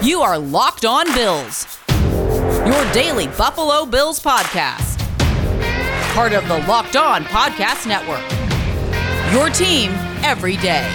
You are Locked On Bills, your daily Buffalo Bills podcast. Part of the Locked On Podcast Network, your team every day.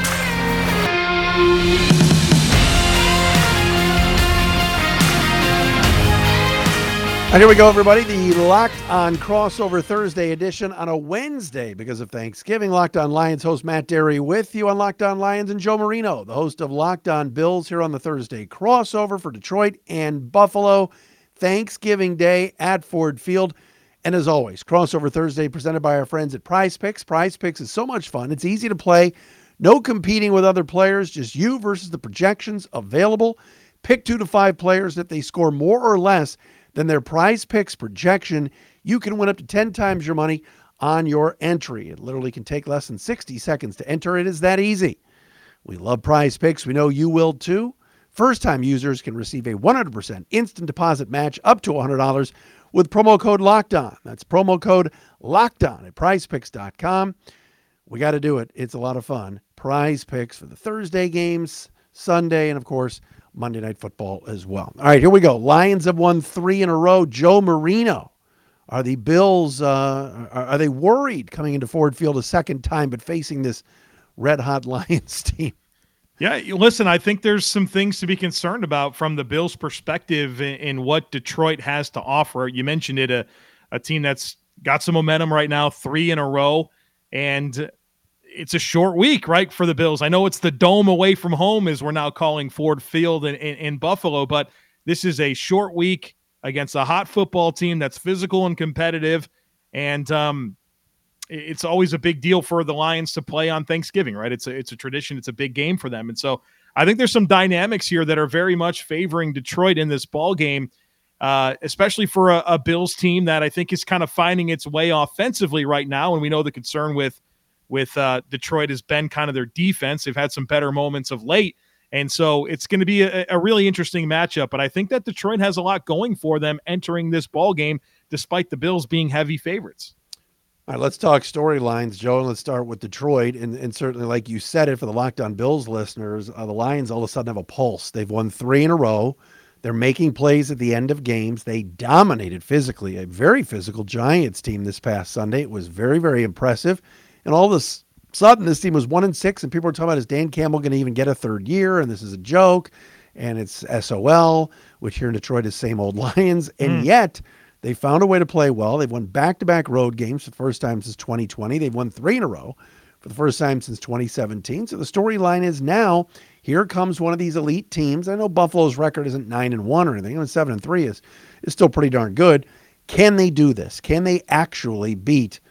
And here we go, everybody. The Locked On Crossover Thursday edition on a Wednesday because of Thanksgiving. Locked On Lions host Matt Derry with you on Locked On Lions, and Joe Marino, the host of Locked On Bills, here on the Thursday crossover for Detroit and Buffalo. Thanksgiving Day at Ford Field. And as always, Crossover Thursday presented by our friends at Prize Picks. Prize Picks is so much fun. It's easy to play. No competing with other players, just you versus the projections available. Pick 2 to 5 players. If they score more or less than their Prize Picks projection, you can win up to 10 times your money on your entry. It literally can take less than 60 seconds to enter. It is that easy. We love Prize Picks. We know you will too. First-time users can receive a 100% instant deposit match up to $100 with promo code LOCKEDON. That's promo code LOCKEDON at prizepicks.com. We got to do it. It's a lot of fun. Prize Picks for the Thursday games, Sunday, and of course, Monday Night Football as well. All right, here we go. Lions have won 3 in a row. Joe Marino, are the Bills, are they worried coming into Ford Field a second time but facing this red-hot Lions team? Yeah, listen, I think there's some things to be concerned about from the Bills' perspective in what Detroit has to offer. You mentioned it, a team that's got some momentum right now, 3 in a row, and it's a short week, right, for the Bills. I know it's the Dome away from home, as we're now calling Ford Field in Buffalo, but this is a short week against a hot football team that's physical and competitive, and it's always a big deal for the Lions to play on Thanksgiving, right? It's a tradition. It's a big game for them, and so I think there's some dynamics here that are very much favoring Detroit in this ball game, especially for a Bills team that I think is kind of finding its way offensively right now, and we know the concern with Detroit has been kind of their defense. They've had some better moments of late. And so it's going to be a really interesting matchup. But I think that Detroit has a lot going for them entering this ball game, despite the Bills being heavy favorites. All right, let's talk storylines, Joe, and let's start with Detroit. And certainly, like you said it, for the Locked On Bills listeners, the Lions all of a sudden have a pulse. They've won 3 in a row. They're making plays at the end of games. They dominated physically, a very physical Giants team this past Sunday. It was very, very impressive. And all of a sudden, this team was 1-6, and people are talking about, is Dan Campbell going to even get a third year? And this is a joke, and it's SOL, which here in Detroit is same old Lions. And yet, they found a way to play well. They've won back-to-back road games for the first time since 2020. They've won 3 in a row for the first time since 2017. So the storyline is now, here comes one of these elite teams. I know Buffalo's record isn't 9-1 or anything. 7-3 is still pretty darn good. Can they do this? Can they actually beat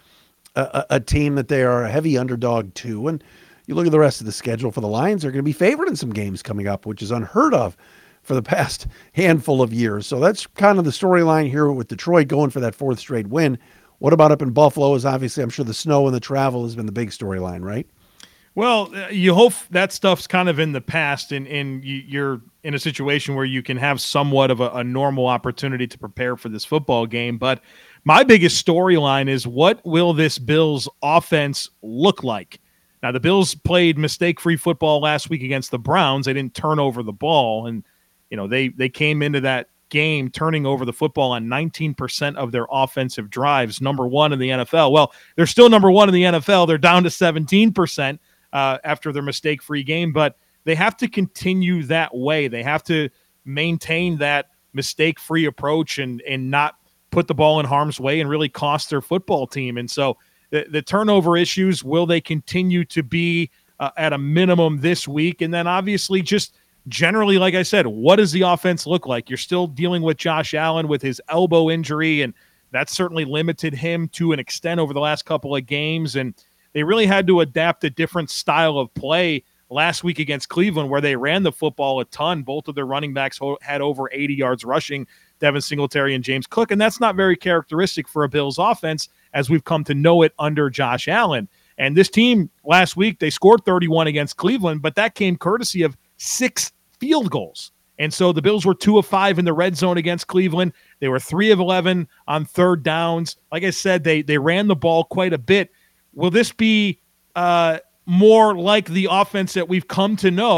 a team that they are a heavy underdog to? And you look at the rest of the schedule for the Lions, they're going to be favored in some games coming up, which is unheard of for the past handful of years. So that's kind of the storyline here with Detroit going for that 4th straight win. What about up in Buffalo? Is obviously, I'm sure the snow and the travel has been the big storyline, right? Well, you hope that stuff's kind of in the past, and you're in a situation where you can have somewhat of a normal opportunity to prepare for this football game. But my biggest storyline is, what will this Bills offense look like? Now, the Bills played mistake-free football last week against the Browns. They didn't turn over the ball, and they came into that game turning over the football on 19% of their offensive drives, number 1 in the NFL. Well, they're still number 1 in the NFL. They're down to 17% after their mistake-free game, but they have to continue that way. They have to maintain that mistake-free approach and not put the ball in harm's way and really cost their football team. And so the turnover issues, will they continue to be at a minimum this week? And then obviously just generally, like I said, what does the offense look like? You're still dealing with Josh Allen with his elbow injury, and that certainly limited him to an extent over the last couple of games. And they really had to adapt a different style of play last week against Cleveland, where they ran the football a ton. Both of their running backs had over 80 yards rushing, Devin Singletary and James Cook, and that's not very characteristic for a Bills offense as we've come to know it under Josh Allen. And this team last week, they scored 31 against Cleveland, but that came courtesy of 6 field goals. And so the Bills were 2 of 5 in the red zone against Cleveland. They were 3 of 11 on third downs. Like I said, they ran the ball quite a bit. Will this be more like the offense that we've come to know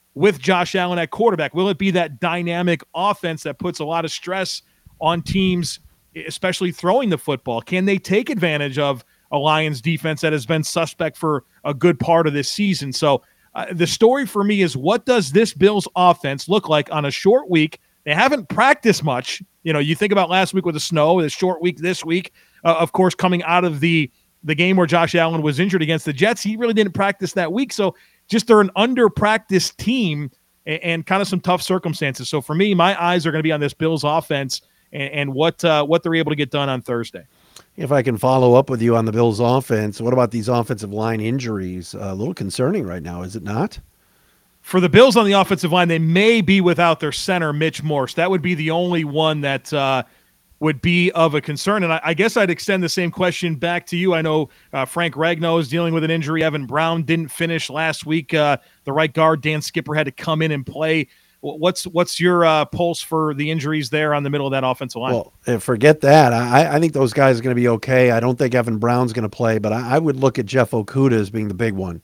with Josh Allen at quarterback? Will it be that dynamic offense that puts a lot of stress on teams, especially throwing the football? Can they take advantage of a Lions defense that has been suspect for a good part of this season? So the story for me is, what does this Bills offense look like on a short week? They haven't practiced much. You think about last week with the snow, the short week this week, of course, coming out of the game where Josh Allen was injured against the Jets. He really didn't practice that week. So just they're an under-practiced team and kind of some tough circumstances. So for me, my eyes are going to be on this Bills offense and what they're able to get done on Thursday. If I can follow up with you on the Bills offense, what about these offensive line injuries? A little concerning right now, is it not? For the Bills on the offensive line, they may be without their center, Mitch Morse. That would be the only one that would be of a concern. And I guess I'd extend the same question back to you. I know Frank Ragnow is dealing with an injury. Evan Brown didn't finish last week. The right guard, Dan Skipper, had to come in and play. What's your pulse for the injuries there on the middle of that offensive line? Well, forget that. I think those guys are going to be okay. I don't think Evan Brown's going to play, but I would look at Jeff Okudah as being the big one.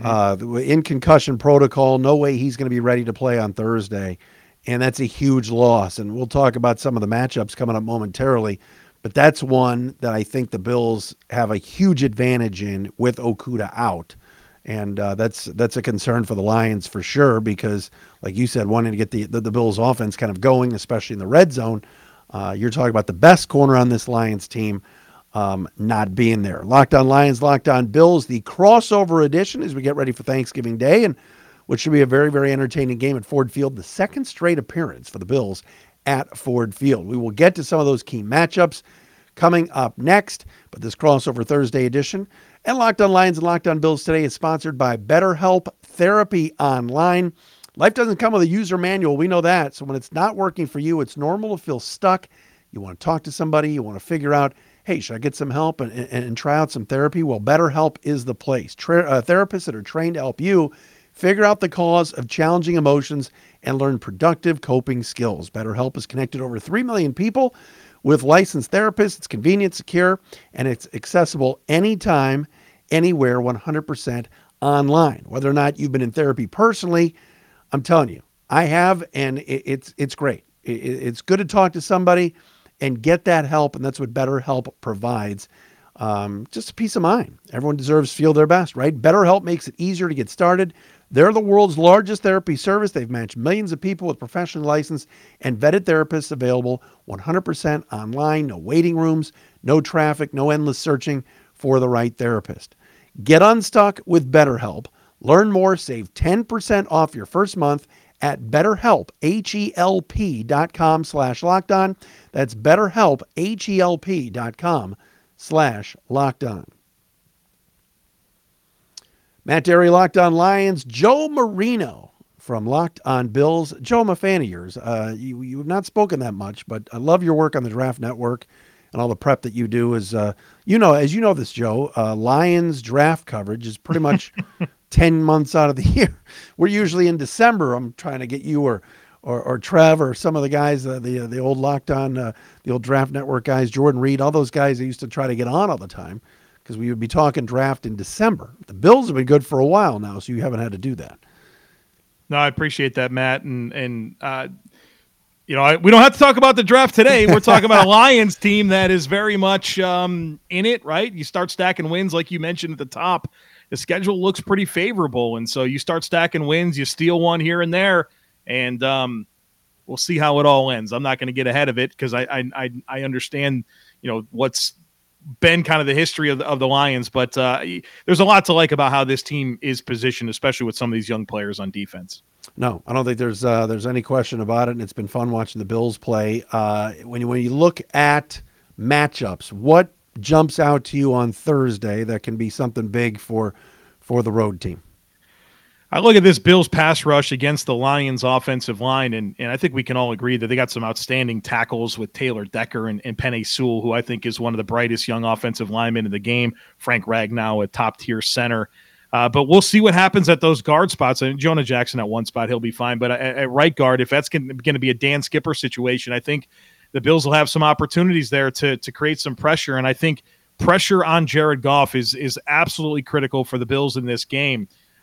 In concussion protocol, no way he's going to be ready to play on Thursday, and that's a huge loss. And we'll talk about some of the matchups coming up momentarily, but that's one that I think the Bills have a huge advantage in with Okudah out. And that's a concern for the Lions for sure, because, like you said, wanting to get the Bills offense kind of going, especially in the red zone, you're talking about the best corner on this Lions team not being there. Locked On Lions, Locked On Bills, the crossover edition as we get ready for Thanksgiving Day, and which should be a very, very entertaining game at Ford Field, the second straight appearance for the Bills at Ford Field. We will get to some of those key matchups coming up next, but this crossover Thursday edition and Locked On Lions and Locked On Bills today is sponsored by BetterHelp Therapy Online. Life doesn't come with a user manual. We know that. So when it's not working for you, it's normal to feel stuck. You want to talk to somebody. You want to figure out, hey, should I get some help and try out some therapy? Well, BetterHelp is the place. Therapists that are trained to help you figure out the cause of challenging emotions and learn productive coping skills. BetterHelp has connected over 3 million people with licensed therapists. It's convenient, secure, and it's accessible anytime, anywhere, 100% online. Whether or not you've been in therapy personally, I'm telling you, I have, and it's great. It's good to talk to somebody and get that help, and that's what BetterHelp provides. Just a peace of mind. Everyone deserves to feel their best, right? BetterHelp makes it easier to get started. They're the world's largest therapy service. They've matched millions of people with professionally licensed and vetted therapists available 100% online, no waiting rooms, no traffic, no endless searching for the right therapist. Get unstuck with BetterHelp. Learn more, save 10% off your first month at BetterHelp, HELP.com/lockedon. That's BetterHelp, HELP.com/lockedon. Matt Derry, Locked On Lions. Joe Marino from Locked On Bills. Joe, I'm a fan of yours. You have not spoken that much, but I love your work on the Draft Network and all the prep that you do. As you know this, Joe, Lions draft coverage is pretty much 10 months out of the year. We're usually in December. I'm trying to get you or Trev or some of the guys, the old Locked On, the old Draft Network guys, Jordan Reed, all those guys that used to try to get on all the time, because we would be talking draft in December. The Bills have been good for a while now, so you haven't had to do that. No, I appreciate that, Matt. And we don't have to talk about the draft today. We're talking about a Lions team that is very much in it, right? You start stacking wins, like you mentioned at the top. The schedule looks pretty favorable, and so you start stacking wins, you steal one here and there, and we'll see how it all ends. I'm not going to get ahead of it because I understand, what's been kind of the history of the Lions, but there's a lot to like about how this team is positioned, especially with some of these young players on defense. No, I don't think there's any question about it, and it's been fun watching the Bills play. When you look at matchups, what jumps out to you on Thursday that can be something big for the road team? I look at this Bills pass rush against the Lions offensive line, and I think we can all agree that they got some outstanding tackles with Taylor Decker and Penei Sewell, who I think is one of the brightest young offensive linemen in the game. Frank Ragnow, a top-tier center. But we'll see what happens at those guard spots. I mean, Jonah Jackson at one spot, he'll be fine. But at right guard, if that's going to be a Dan Skipper situation, I think the Bills will have some opportunities there to create some pressure. And I think pressure on Jared Goff is absolutely critical for the Bills in this game.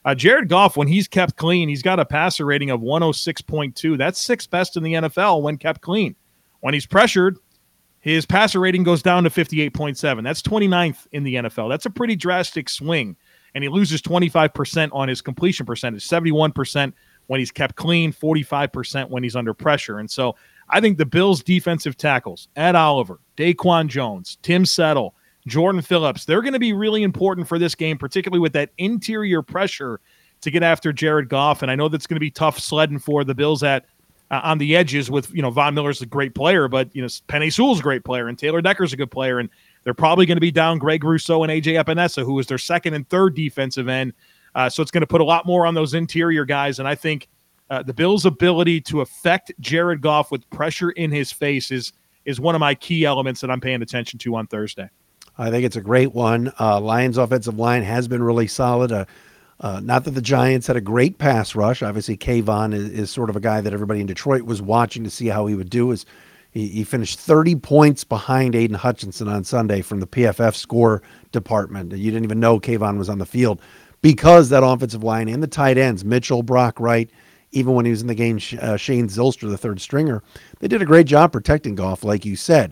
Jared Goff, when he's kept clean, he's got a passer rating of 106.2. That's sixth best in the NFL when kept clean. When he's pressured, his passer rating goes down to 58.7. That's 29th in the NFL. That's a pretty drastic swing. And he loses 25% on his completion percentage, 71% when he's kept clean, 45% when he's under pressure. And so I think the Bills' defensive tackles, Ed Oliver, Daquan Jones, Tim Settle, Jordan Phillips, they're going to be really important for this game, particularly with that interior pressure to get after Jared Goff. And I know that's going to be tough sledding for the Bills on the edges with, Von Miller's a great player, but, Penei Sewell's a great player and Taylor Decker's a good player. And they're probably going to be down Greg Rousseau and A.J. Epinesa, who is their second and third defensive end. So it's going to put a lot more on those interior guys. And I think the Bills' ability to affect Jared Goff with pressure in his face is one of my key elements that I'm paying attention to on Thursday. I think it's a great one. Lions' offensive line has been really solid. Not that the Giants had a great pass rush. Obviously, Kayvon is sort of a guy that everybody in Detroit was watching to see how he would do. He finished 30 points behind Aiden Hutchinson on Sunday from the PFF score department. You didn't even know Kayvon was on the field because that offensive line and the tight ends, Mitchell, Brock Wright, even when he was in the game, Shane Zylstra, the third stringer, they did a great job protecting Goff, like you said.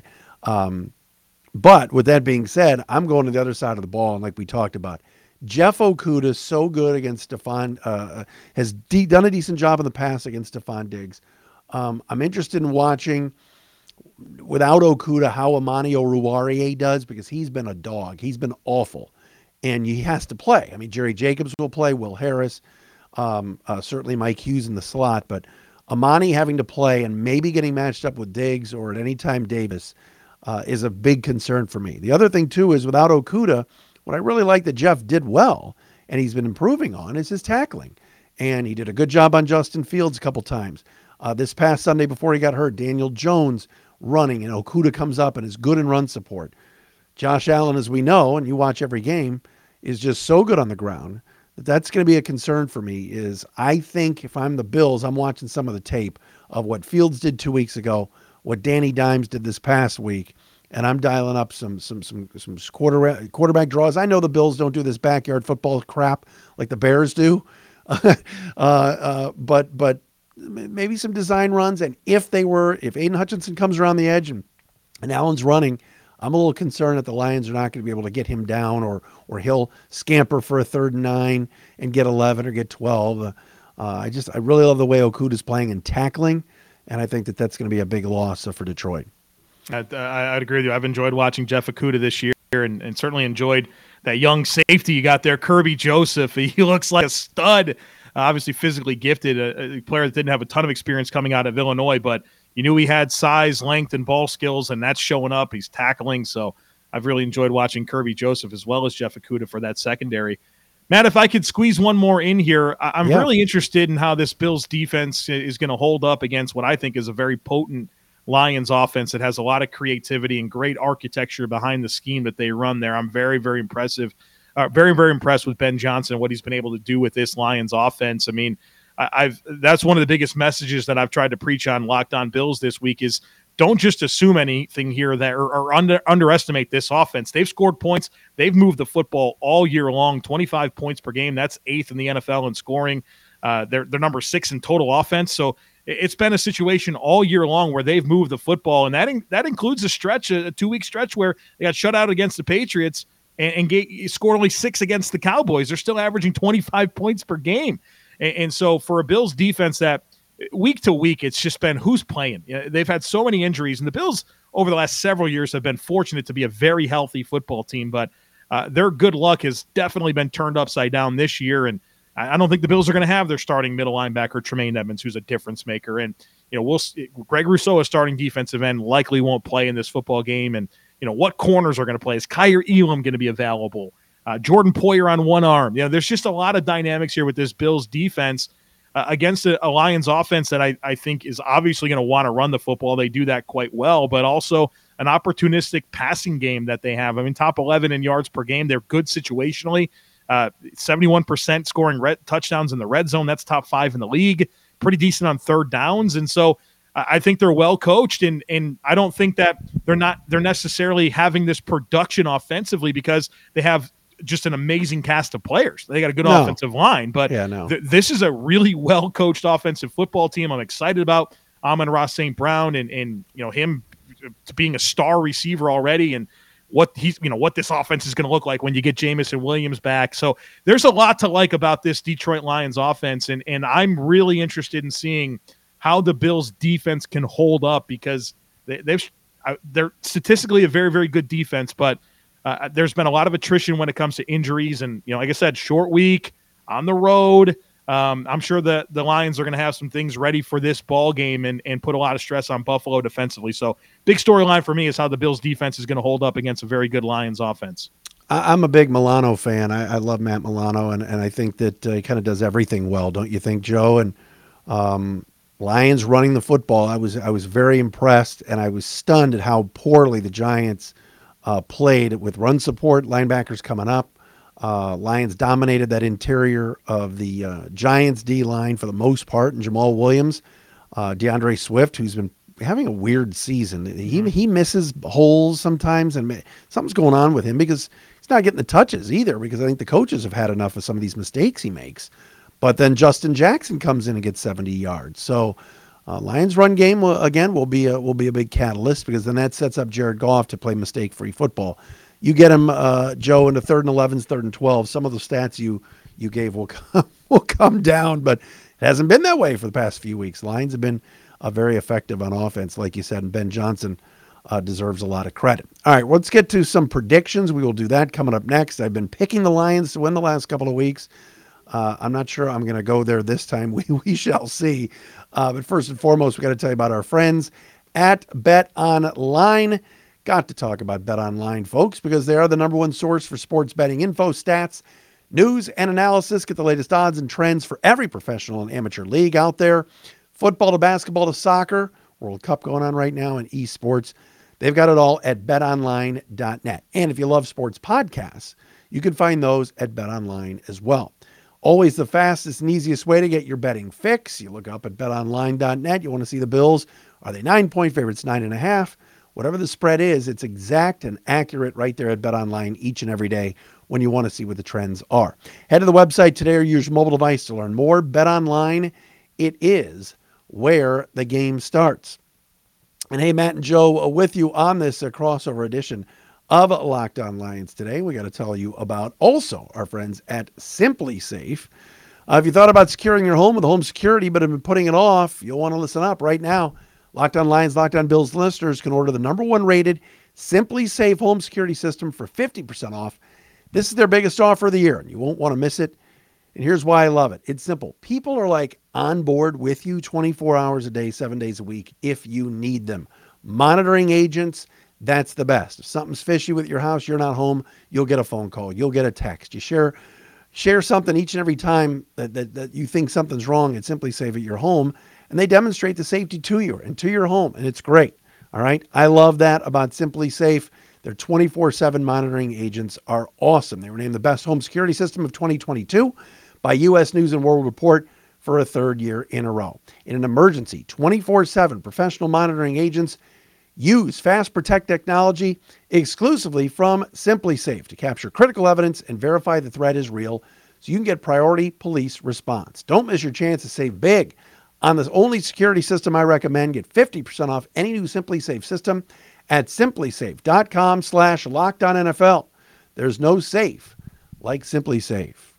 But with that being said, I'm going to the other side of the ball, and like we talked about, Jeff Okudah so good against Stephon, has done a decent job in the pass against Stephon Diggs. I'm interested in watching, without Okudah, how Amani Oruwariye does, because he's been a dog. He's been awful, and he has to play. I mean, Jerry Jacobs will play, Will Harris, certainly Mike Hughes in the slot, but Amani having to play and maybe getting matched up with Diggs or at any time Davis is a big concern for me. The other thing, too, is without Okudah, what I really like that Jeff did well, and he's been improving on, is his tackling. And he did a good job on Justin Fields a couple times. This past Sunday before he got hurt, Daniel Jones running, and Okudah comes up and is good in run support. Josh Allen, as we know, and you watch every game, is just so good on the ground that that's going to be a concern for me. Is I think if I'm the Bills, I'm watching some of the tape of what Fields did 2 weeks ago, what Danny Dimes did this past week, and I'm dialing up some quarterback draws. I know the Bills don't do this backyard football crap like the Bears do, but maybe some design runs. And if Aiden Hutchinson comes around the edge and Allen's running, I'm a little concerned that the Lions are not going to be able to get him down, or he'll scamper for a 3rd and 9 and get 11 or get 12. I really love the way Okudah's playing and tackling, and I think that's going to be a big loss for Detroit. I'd agree with you. I've enjoyed watching Jeff Okudah this year, and certainly enjoyed that young safety you got there, Kirby Joseph. He looks like a stud, obviously physically gifted, a player that didn't have a ton of experience coming out of Illinois, but you knew he had size, length, and ball skills, and that's showing up. He's tackling, so I've really enjoyed watching Kirby Joseph as well as Jeff Okudah for that secondary. Matt, if I could squeeze one more in here, I'm really interested in how this Bills defense is going to hold up against what I think is a very potent Lions offense that has a lot of creativity and great architecture behind the scheme that they run there. I'm very, very impressed with Ben Johnson and what he's been able to do with this Lions offense. I mean, that's one of the biggest messages that I've tried to preach on Locked On Bills this week is don't just assume anything here that or underestimate this offense. They've scored points. They've moved the football all year long, 25 points per game. That's 8th in the NFL in scoring. They're number 6 in total offense. So it's been a situation all year long where they've moved the football, and that includes a 2-week stretch where they got shut out against the Patriots and scored only 6 against the Cowboys. They're still averaging 25 points per game. And so for a Bills defense that week to week, it's just been who's playing. They've had so many injuries, and the Bills over the last several years have been fortunate to be a very healthy football team, but their good luck has definitely been turned upside down this year, and I don't think the Bills are going to have their starting middle linebacker, Tremaine Edmonds, who's a difference maker. And, Greg Rousseau, a starting defensive end, likely won't play in this football game. And, what corners are going to play? Is Kyer Elam going to be available? Jordan Poyer on one arm. There's just a lot of dynamics here with this Bills defense against a Lions offense that I think is obviously going to want to run the football. They do that quite well, but also an opportunistic passing game that they have. I mean, top 11 in yards per game. They're good situationally. 71% scoring touchdowns in the red zone. That's top 5 in the league. Pretty decent on third downs. And so I think they're well coached, and I don't think that they're necessarily having this production offensively because they have just an amazing cast of players. They got a good offensive line, but this is a really well-coached offensive football team. I'm excited about Amon-Ra St. Brown and him being a star receiver already, and what this offense is going to look like when you get Jameson Williams back. So there's a lot to like about this Detroit Lions offense, and I'm really interested in seeing how the Bills defense can hold up, because they're statistically a very, very good defense, but there's been a lot of attrition when it comes to injuries, and like I said, short week on the road. I'm sure that the Lions are going to have some things ready for this ball game and put a lot of stress on Buffalo defensively. So big storyline for me is how the Bills defense is going to hold up against a very good Lions offense. I'm a big Milano fan. I love Matt Milano, and I think that he kind of does everything well, don't you think, Joe? And Lions running the football, I was very impressed, and I was stunned at how poorly the Giants played with run support, linebackers coming up. Lions dominated that interior of the Giants D-line for the most part, and Jamal Williams, DeAndre Swift, who's been having a weird season. He misses holes sometimes, and something's going on with him because he's not getting the touches either, because I think the coaches have had enough of some of these mistakes he makes. But then Justin Jackson comes in and gets 70 yards. So Lions run game, again, will be a big catalyst, because then that sets up Jared Goff to play mistake-free football. You get him, Joe, into 3rd and 11s, 3rd and 12. Some of the stats you gave will come down, but it hasn't been that way for the past few weeks. Lions have been very effective on offense, like you said, and Ben Johnson deserves a lot of credit. All right, let's get to some predictions. We will do that coming up next. I've been picking the Lions to win the last couple of weeks. I'm not sure I'm going to go there this time. We shall see. But first and foremost, we got to tell you about our friends at BetOnline. Got to talk about BetOnline, folks, because they are the number one source for sports betting info, stats, news, and analysis. Get the latest odds and trends for every professional and amateur league out there. Football to basketball to soccer, World Cup going on right now, and esports. They've got it all at betonline.net. And if you love sports podcasts, you can find those at BetOnline as well. Always the fastest and easiest way to get your betting fix. You look up at betonline.net. You want to see the Bills. Are they 9-point favorites, 9.5? Whatever the spread is, it's exact and accurate right there at BetOnline each and every day when you want to see what the trends are. Head to the website today or use your mobile device to learn more. BetOnline, it is where the game starts. And hey, Matt and Joe with you on this crossover edition of Locked On Lions today. We got to tell you about also our friends at Simply Safe. If you thought about securing your home with home security but have been putting it off, you'll want to listen up right now. Locked On Lions, Locked On Bills listeners can order the number one rated Simply Safe home security system for 50% off. This is their biggest offer of the year, and you won't want to miss it. And here's why I love it. It's simple. People are like on board with you 24 hours a day, 7 days a week if you need them. Monitoring agents, that's the best. If something's fishy with your house, you're not home, you'll get a phone call. You'll get a text. You share something each and every time that you think something's wrong at Simply Safe at your home, and they demonstrate the safety to you and to your home, and it's great. All right? I love that about Simply Safe. Their 24/7 monitoring agents are awesome. They were named the best home security system of 2022 by U.S. News and World Report for a third year in a row. In an emergency, 24/7 professional monitoring agents use Fast Protect technology exclusively from Simply Safe to capture critical evidence and verify the threat is real so you can get priority police response. Don't miss your chance to save big on this only security system I recommend. Get 50% off any new Simply Safe system at simplysafe.com/LockedOnNFL. There's no safe like Simply Safe.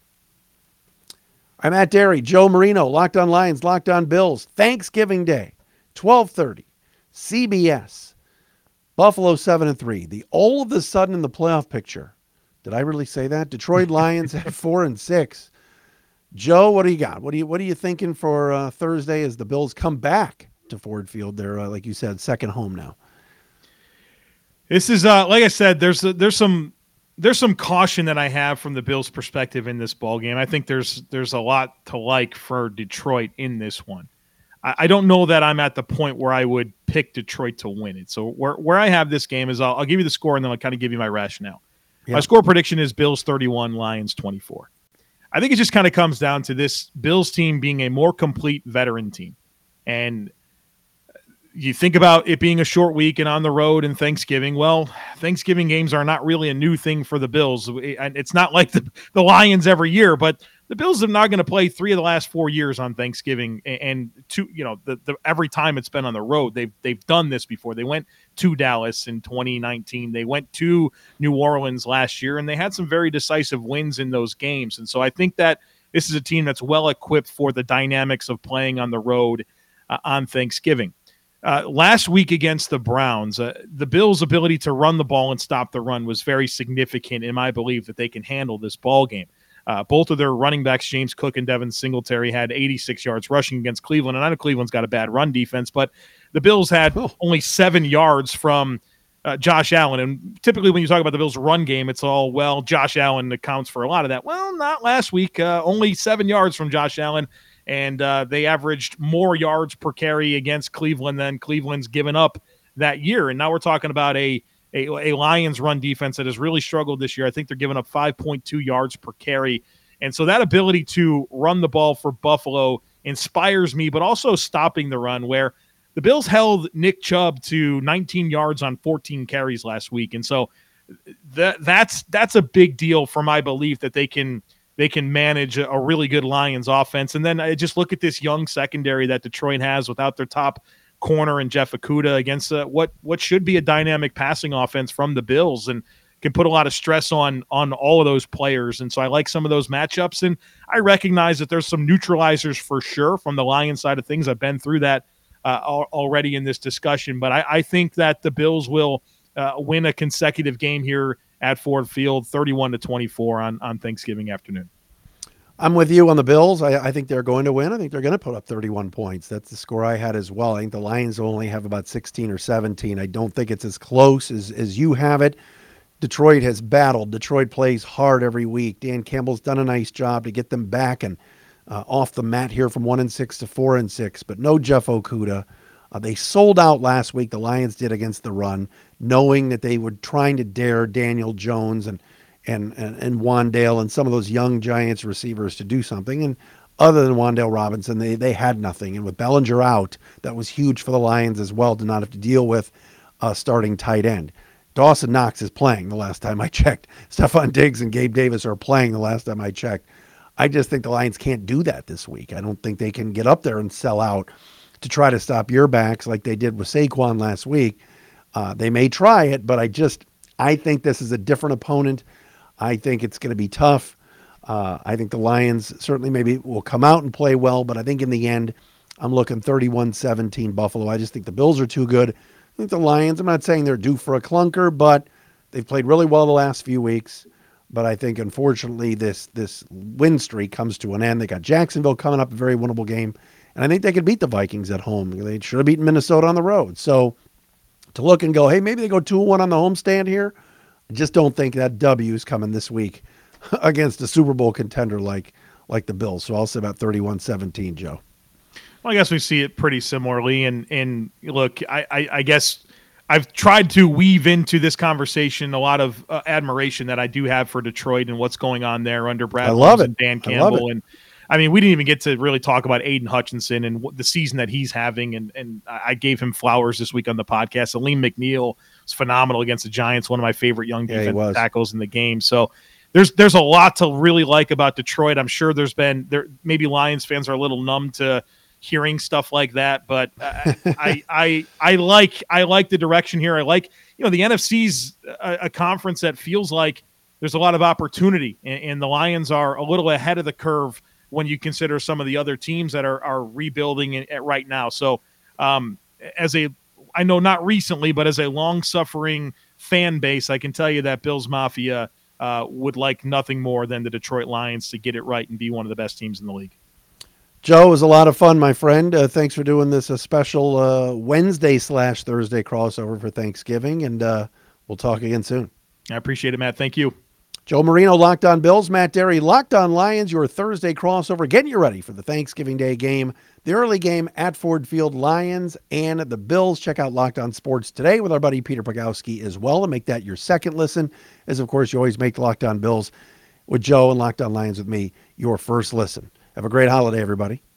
I'm Matt Derry, Joe Marino, Locked On Lions, Locked On Bills. Thanksgiving Day, 12:30, CBS. Buffalo 7-3. All of a sudden in the playoff picture. Did I really say that? Detroit Lions at 4-6. Joe, what do you got? What are you thinking for Thursday as the Bills come back to Ford Field? They're like you said, second home now. This is like I said. There's some caution that I have from the Bills' perspective in this ball game. I think there's a lot to like for Detroit in this one. I don't know that I'm at the point where I would pick Detroit to win it. So where I have this game is I'll give you the score and then I'll kind of give you my rationale. Yeah. My score prediction is Bills 31, Lions 24. I think it just kind of comes down to this Bills team being a more complete veteran team. And, you think about it being a short week and on the road and Thanksgiving. Well, Thanksgiving games are not really a new thing for the Bills. It's not like the Lions every year, but the Bills are not going to play 3 of the last 4 years on Thanksgiving, and two, every time it's been on the road, they've done this before. They went to Dallas in 2019. They went to New Orleans last year, and they had some very decisive wins in those games. And so I think that this is a team that's well equipped for the dynamics of playing on the road on Thanksgiving. Last week against the Browns, the Bills' ability to run the ball and stop the run was very significant in my belief that they can handle this ball game. Both of their running backs, James Cook and Devin Singletary, had 86 yards rushing against Cleveland. And I know Cleveland's got a bad run defense, but the Bills had only 7 yards from Josh Allen. And typically when you talk about the Bills' run game, it's all, well, Josh Allen accounts for a lot of that. Well, not last week. Only 7 yards from Josh Allen. And they averaged more yards per carry against Cleveland than Cleveland's given up that year. And now we're talking about a Lions run defense that has really struggled this year. I think they're giving up 5.2 yards per carry. And so that ability to run the ball for Buffalo inspires me, but also stopping the run, where the Bills held Nick Chubb to 19 yards on 14 carries last week. And so that's a big deal for my belief that they can manage a really good Lions offense. And then I just look at this young secondary that Detroit has without their top corner and Jeff Okudah against what should be a dynamic passing offense from the Bills, and can put a lot of stress on all of those players. And so I like some of those matchups, and I recognize that there's some neutralizers for sure from the Lions side of things. I've been through that already in this discussion, but I think that the Bills will win a consecutive game here at Ford Field, 31-24 on Thanksgiving afternoon. I'm with you on the Bills. I think they're going to win. I think they're going to put up 31 points. That's the score I had as well. I think the Lions only have about 16 or 17. I don't think it's as close as you have it. Detroit has battled. Detroit plays hard every week. Dan Campbell's done a nice job to get them back and off the mat here from 1-6 to 4-6, but no Jeff Okudah. They sold out last week, the Lions did, against the run, knowing that they were trying to dare Daniel Jones and Wan'Dale and some of those young Giants receivers to do something. And other than Wan'Dale Robinson, they had nothing. And with Bellinger out, that was huge for the Lions as well, to not have to deal with a starting tight end. Dawson Knox is playing the last time I checked. Stephon Diggs and Gabe Davis are playing the last time I checked. I just think the Lions can't do that this week. I don't think they can get up there and sell out to try to stop your backs like they did with Saquon last week. They may try it, but I think this is a different opponent. I think it's going to be tough. I think the Lions certainly maybe will come out and play well, but I think in the end, I'm looking 31-17 Buffalo. I just think the Bills are too good. I think the Lions, I'm not saying they're due for a clunker, but they've played really well the last few weeks. But I think, unfortunately, this win streak comes to an end. They got Jacksonville coming up, a very winnable game. And I think they could beat the Vikings at home. They should have beaten Minnesota on the road. So to look and go, hey, maybe they go 2-1 on the homestand here, I just don't think that W is coming this week against a Super Bowl contender like the Bills. So I'll say about 31-17, Joe. Well, I guess we see it pretty similarly. And look, I guess I've tried to weave into this conversation a lot of admiration that I do have for Detroit and what's going on there under Brad Holmes and Dan Campbell. And I mean, we didn't even get to really talk about Aiden Hutchinson and the season that he's having. And I gave him flowers this week on the podcast. Aleem McNeil was phenomenal against the Giants, one of my favorite young defensive tackles in the game. So there's a lot to really like about Detroit. I'm sure maybe Lions fans are a little numb to hearing stuff like that, but I like the direction here. I like, the NFC's a conference that feels like there's a lot of opportunity, and the Lions are a little ahead of the curve when you consider some of the other teams that are rebuilding right now. So I know not recently, but as a long-suffering fan base, I can tell you that Bills Mafia would like nothing more than the Detroit Lions to get it right and be one of the best teams in the league. Joe, it was a lot of fun, my friend. Thanks for doing this special Wednesday/Thursday crossover for Thanksgiving, and we'll talk again soon. I appreciate it, Matt. Thank you. Joe Marino, Locked On Bills, Matt Derry, Locked On Lions, your Thursday crossover, getting you ready for the Thanksgiving Day game, the early game at Ford Field, Lions and the Bills. Check out Locked On Sports today with our buddy Peter Pagowski as well, and make that your second listen, as of course you always make Locked On Bills with Joe and Locked On Lions with me your first listen. Have a great holiday, everybody.